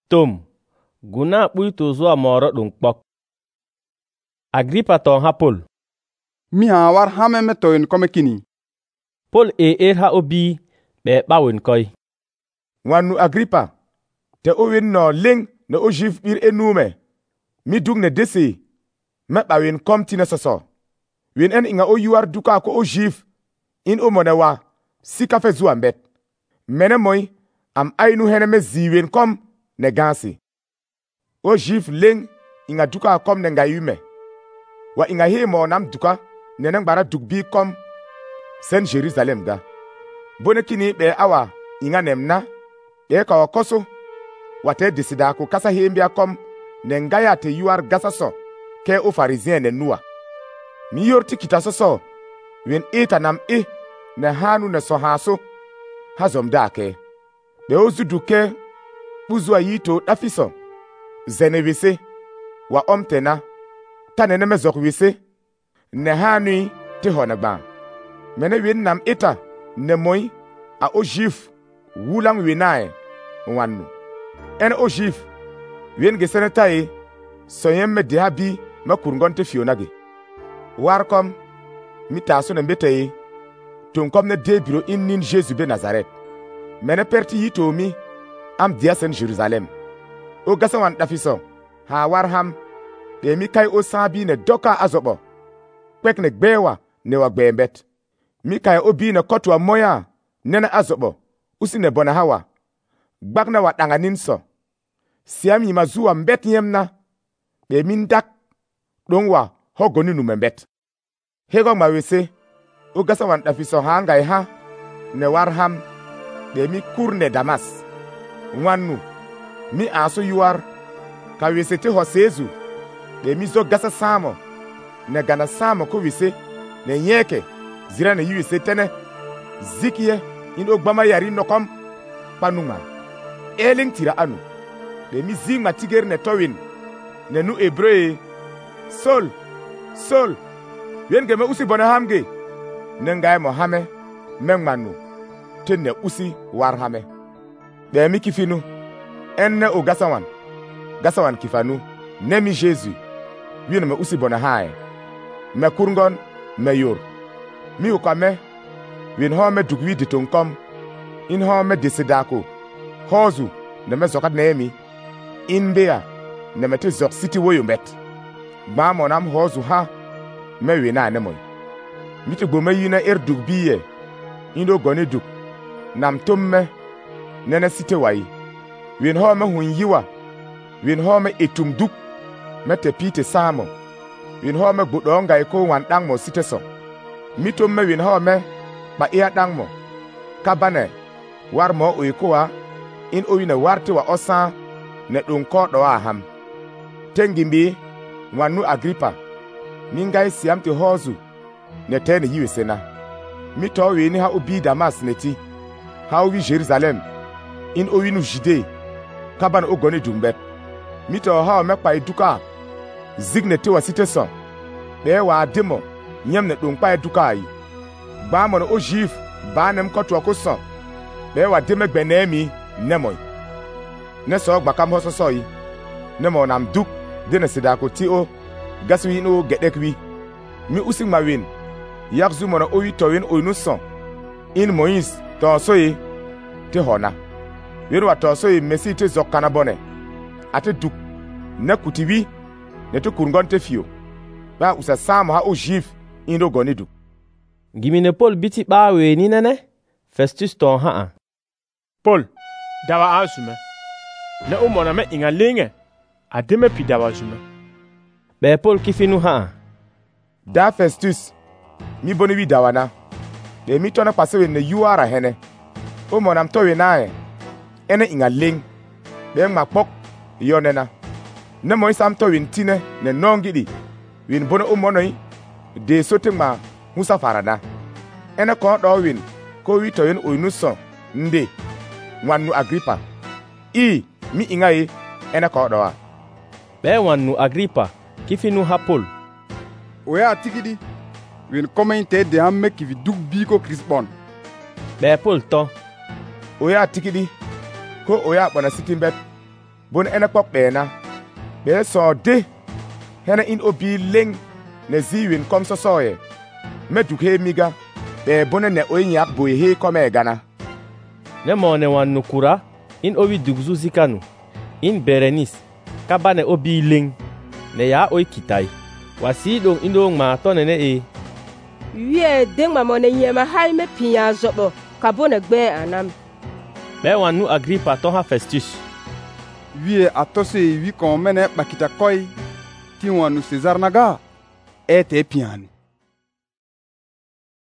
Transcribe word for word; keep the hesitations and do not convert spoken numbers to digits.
Tom, guna ɓuyto zuwa moro ɗum kpok. Agripa ton ha Pol. Mi ha war hame me toyin kome kini. Pol e er ha obi ɓe ɓawin koy. Wannu Agripa, te o win no ling ne o jif bir enume. Mi dug ne desi, me ɓawin kom tine soso. Win en inga o yuar duka ko o jif, in o mone wa, si kafe zuwa mbet. Mene moi, am ainu hene me ziwin kom ne gansi. O jif ling inga duka kom ne nga yume. Wa inga he mo nam duka, nene ngbara duk bi kom sen Jerusalem ga. Bone kini be awa inga nemna, be ka wakoso, wate disida ko kasa hembia kom ne ngaya te yuar gasa so, ke o farizien ne nuwa. Mi yorti kita so so, wen eta nam e, ne hanu ne so haso, hazom dake. Be o zuduke, uzwa yito dafiso, zene wise, wa omtena, tanene me zok wise, ne hanui te honagba. Mene wen nam eta, ne moi, a o jif, wulang winae, wannu. En o jif, wen gesene tae, soyem me dehabi, me kurungon te fionage. Warkom, mi taso ne mbetae, tunkom ne debiro in nin Jesu be Nazaret. Mene perti yito mi, am diasen Jerusalem. O gasa wan dafiso, ha warham, de mi kai o sabi ne doka azobo. Kwek ne gbewa, ne wa gbembet. Mi kai obi ne kotwa moya, nene azobo, usi ne bona hawa. Gbagna wa danganinso. Siam yima zuwa mbet yemna, de min dak, dongwa, hogoni numembet. Hego mawese, o gasa wan dafiso hanga ha, ne warham, de mi kurne Damas. Wannu, mi aso yuar, ka wese te hosezu, de mi zo gasa samo, ne gana samo ko wese, ne nyeke, zira ne yuwese tene, zikiye, in ogbama yari nokom, panuma. Eling tira anu, de mi zingma tiger ne towin, ne nu ebreu, sol, sol, yen me usi bona hamge, ne ngaye mo hame, mengmanu, tenne usi war hame. De mi kifinu, enne o gasawan, gasawan kifanu, ne mi Jesu, yen me usi bona hae, me kurungon, me yor. Mi ukame, win ho me dugwi ditonkom, in ho me desidako, hozu, ne me zokat neemi, in bea, ne me te zok siti woyo mbet. Ba monam hozu ha, me wina anemoy. Mi te gome yina er dugbiye, indo goni duk, nam tumme, nene site wayi. Win ho me hun yiwa, win ho me etum duk, me te pite samo, win ho me budonga iko wan dang mo site so. Mi tumme win ho me, ba iya dang mo, kabane, war mo uikoa, in uine warte wa osa, ne dunko do aham. Tengimbi, wanu Agripa, mingai siam te hozu, ne tene yiwesena. Mi to weni ha ubi Damas neti, ha ubi Jerusalem, in uinu Jide, kabane ogone dumbet. Mi to ha mekpa eduka, zigne te wa site son, be wa ademo, nyem ne dunkpa eduka yi. Ba mon o jif, ba nem kotwa ko son, be wa deme gbenemi, nemoy. Ne so gbakam hoso so yi, nemo nam duk, dene sidako ti o, gaswi no gedekwi. Mi using ma win, yakzu mona oyi towin oyinu son, in Moïse, ton soye, te hona. Win wa ton soye mesi te zokana bone, ate duk, ne kutiwi, ne te kurungon te fio. Ba usa sam ha o jif, in do goni duk. Gimine Pol biti bawe ni nene, Festus ton haa. Pol, dawa asume. Ne umona me inga linge, ademe pi dawa zume. Be Pol kifinu haa. Da Festus, mi boni wi dawana. De mi tona pasewe ne yuara hene. O monam towe nae. Ene inga ling. De ma pok yonena. Ne mo isam towe ntine ne nongidi. Win bono o monoi. De sote ma musa farada. Ene kon do win. Ko wi towen oinuson. Nde. Wannu Agripa. I mi inga e. Ene kon do wa. Be wannu Agripa. Kifinu ha Pol. Oya tikidi, win komen te de hamme kivi duk biko Krisbon. Be Pol to. Oya tikidi, ko oya bona sitimbet. bun ene pok bena be so de hena in obi leng ne ziwin kom so soye me dukhe miga be bun ne oyiak boy he kome gana ne mone wan nukura in obi dugzu zikanu in Berenis kabane obi leng ne ya oy kitai wasi dong indong ma tonene e wie dengma mone nyema hay me pinya zobo kabone gbe anam be wanu Agripa to ha Festus wie atose wi kon mene bakita koy ti wanu Cesar naga ete piani